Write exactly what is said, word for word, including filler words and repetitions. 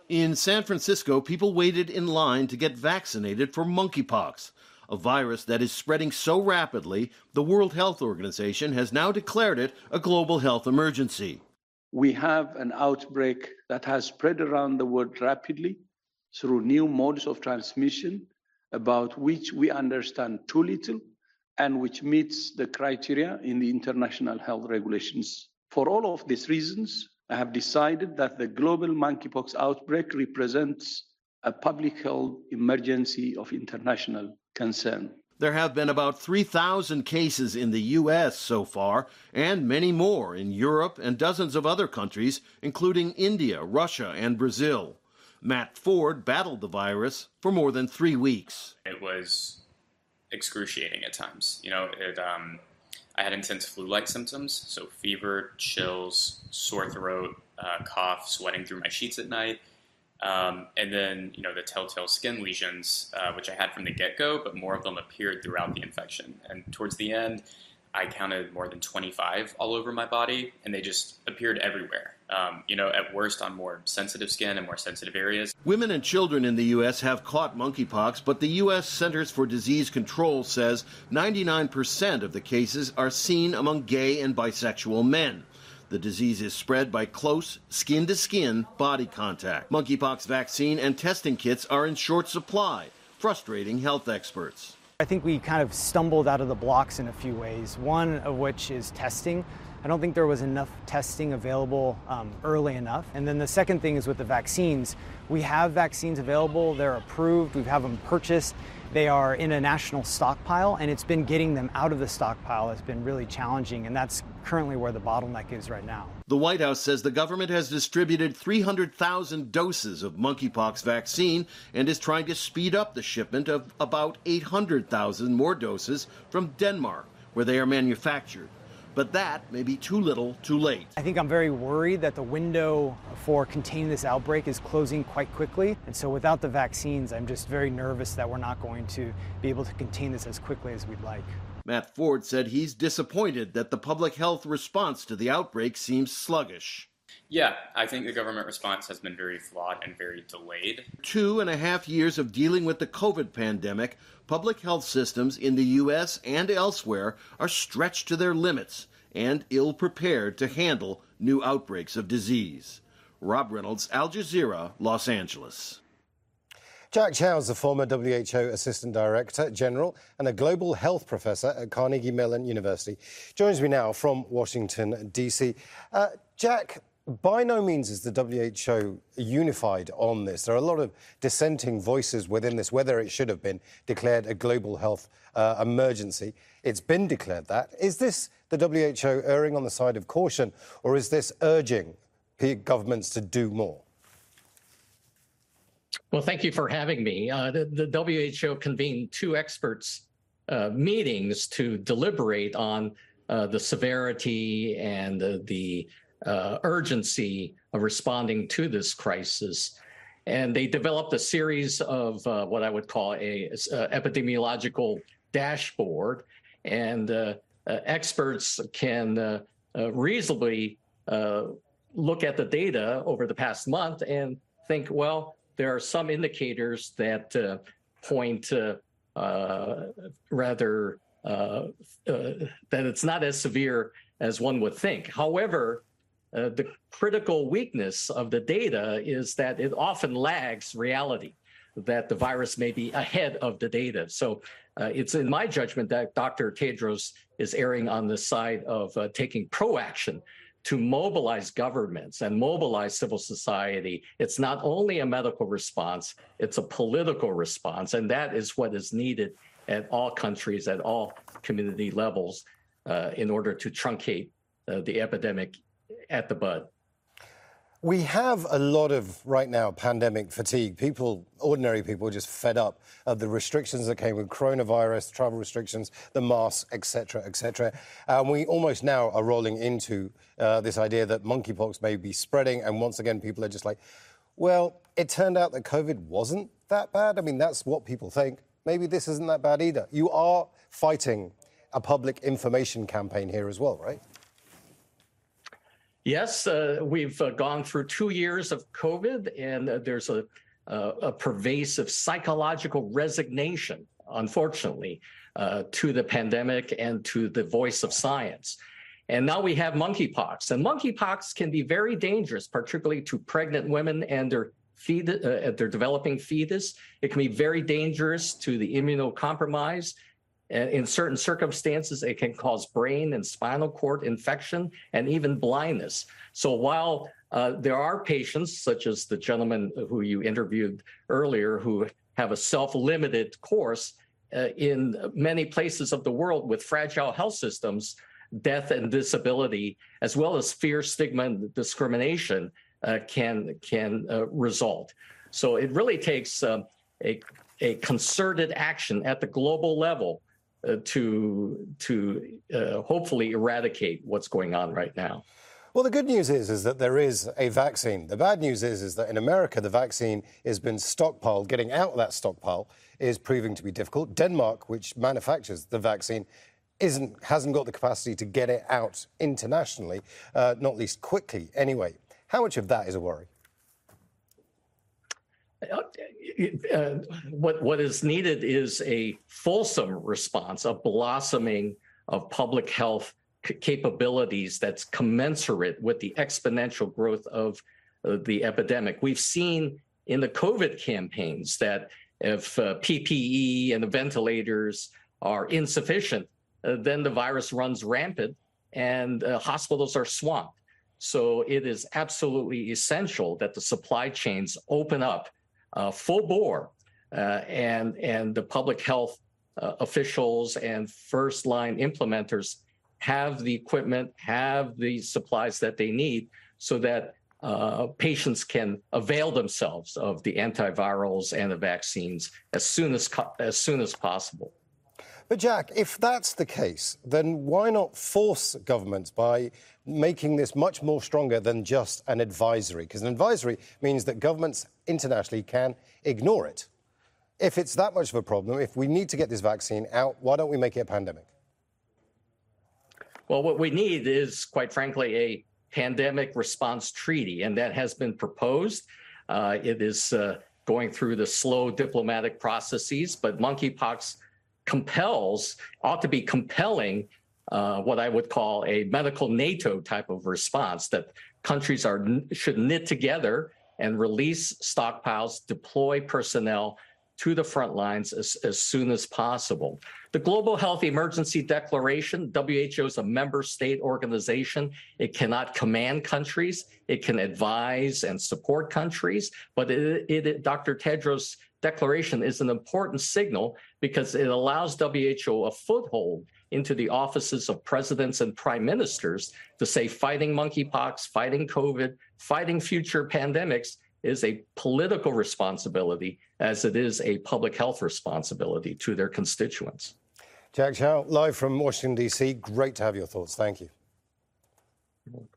In San Francisco, people waited in line to get vaccinated for monkeypox, a virus that is spreading so rapidly, the World Health Organization has now declared it a global health emergency. We have an outbreak that has spread around the world rapidly through new modes of transmission, about which we understand too little and which meets the criteria in the international health regulations. For all of these reasons, I have decided that the global monkeypox outbreak represents a public health emergency of international concern. There have been about three thousand cases in the U S so far, and many more in Europe and dozens of other countries, including India, Russia, and Brazil. Matt Ford battled the virus for more than three weeks. It was excruciating at times. You know, it, um, I had intense flu-like symptoms, so fever, chills, sore throat, uh, cough, sweating through my sheets at night. Um, and then, you know, the telltale skin lesions, uh, which I had from the get-go, but more of them appeared throughout the infection. And towards the end, I counted more than twenty-five all over my body, and they just appeared everywhere. Um, you know, at worst on more sensitive skin and more sensitive areas. Women and children in the U S have caught monkeypox, but the U S Centers for Disease Control says ninety-nine percent of the cases are seen among gay and bisexual men. The disease is spread by close, skin-to-skin body contact. Monkeypox vaccine and testing kits are in short supply, frustrating health experts. I think we kind of stumbled out of the blocks in a few ways, one of which is testing. I don't think there was enough testing available um, early enough. And then the second thing is with the vaccines. We have vaccines available, they're approved, we have them purchased. They are in a national stockpile, and it's been getting them out of the stockpile has been really challenging, and that's currently where the bottleneck is right now. The White House says the government has distributed three hundred thousand doses of monkeypox vaccine and is trying to speed up the shipment of about eight hundred thousand more doses from Denmark, where they are manufactured. But that may be too little, too late. I think I'm very worried that the window for containing this outbreak is closing quite quickly. And so without the vaccines, I'm just very nervous that we're not going to be able to contain this as quickly as we'd like. Matt Ford said he's disappointed that the public health response to the outbreak seems sluggish. Yeah, I think the government response has been very flawed and very delayed. Two and a half years of dealing with the COVID pandemic, public health systems in the U S and elsewhere are stretched to their limits and ill-prepared to handle new outbreaks of disease. Rob Reynolds, Al Jazeera, Los Angeles. Jack Chow is the former W H O Assistant Director General and a global health professor at Carnegie Mellon University. Joins me now from Washington, D C. Uh, Jack, by no means is the W H O unified on this. There are a lot of dissenting voices within this, whether it should have been declared a global health uh, emergency. It's been declared that. Is this the W H O erring on the side of caution, or is this urging governments to do more? Well, thank you for having me. Uh, the, the W H O convened two experts uh, meetings to deliberate on uh, the severity and the, the uh, urgency of responding to this crisis. And they developed a series of uh, what I would call a, a epidemiological dashboard. And uh, uh, experts can uh, uh, reasonably uh, look at the data over the past month and think, well, there are some indicators that uh, point uh, uh, rather uh, uh, that it's not as severe as one would think. However, uh, the critical weakness of the data is that it often lags reality, that the virus may be ahead of the data. So uh, it's in my judgment that Doctor Tedros is erring on the side of uh, taking proaction to mobilize governments and mobilize civil society. It's not only a medical response, it's a political response. And that is what is needed at all countries, at all community levels, uh, in order to truncate uh, the epidemic at the bud. We have a lot of, right now, pandemic fatigue. People, ordinary people, are just fed up of the restrictions that came with coronavirus, travel restrictions, the masks, et cetera, et cetera. And we almost now are rolling into uh, this idea that monkeypox may be spreading. And once again, people are just like, well, it turned out that COVID wasn't that bad. I mean, that's what people think. Maybe this isn't that bad either. You are fighting a public information campaign here as well, right? Yes, uh, we've uh, gone through two years of COVID, and uh, there's a, uh, a pervasive psychological resignation, unfortunately, uh, to the pandemic and to the voice of science. And now we have monkeypox, and monkeypox can be very dangerous, particularly to pregnant women and their fetus, uh, their developing fetus. It can be very dangerous to the immunocompromised. In certain circumstances, it can cause brain and spinal cord infection and even blindness. So while uh, there are patients, such as the gentleman who you interviewed earlier, who have a self-limited course, uh, in many places of the world with fragile health systems, death and disability, as well as fear, stigma, and discrimination uh, can, can uh, result. So it really takes uh, a, a concerted action at the global level Uh, to to uh, hopefully eradicate what's going on right now. Well, the good news is is that there is a vaccine. The bad news is is that in America the vaccine has been stockpiled. Getting out of that stockpile is proving to be difficult. Denmark, which manufactures the vaccine, isn't hasn't got the capacity to get it out internationally, uh, not least quickly. Anyway, how much of that is a worry? Uh, what what is needed is a fulsome response, a blossoming of public health c- capabilities that's commensurate with the exponential growth of uh, the epidemic. We've seen in the COVID campaigns that if uh, P P E and the ventilators are insufficient, uh, then the virus runs rampant and uh, hospitals are swamped. So it is absolutely essential that the supply chains open up Uh, full bore, uh, and and the public health uh, officials and first line implementers have the equipment, have the supplies that they need, so that uh, patients can avail themselves of the antivirals and the vaccines as soon as as soon as possible. But Jack, if that's the case, then why not force governments by making this much more stronger than just an advisory? Because an advisory means that governments internationally can ignore it. If it's that much of a problem, if we need to get this vaccine out, why don't we make it a pandemic? Well, what we need is, quite frankly, a pandemic response treaty, and that has been proposed. Uh, it is uh, going through the slow diplomatic processes, but monkeypox compels, ought to be compelling, uh, what I would call a medical NATO type of response, that countries are should knit together and release stockpiles, deploy personnel to the front lines as, as soon as possible. The Global Health Emergency Declaration, W H O is a member state organization. It cannot command countries. It can advise and support countries, but it, it, Doctor Tedros' declaration is an important signal because it allows W H O a foothold into the offices of presidents and prime ministers to say fighting monkeypox, fighting COVID, fighting future pandemics is a political responsibility as it is a public health responsibility to their constituents. Jack Chow, live from Washington, D C. Great to have your thoughts. Thank you.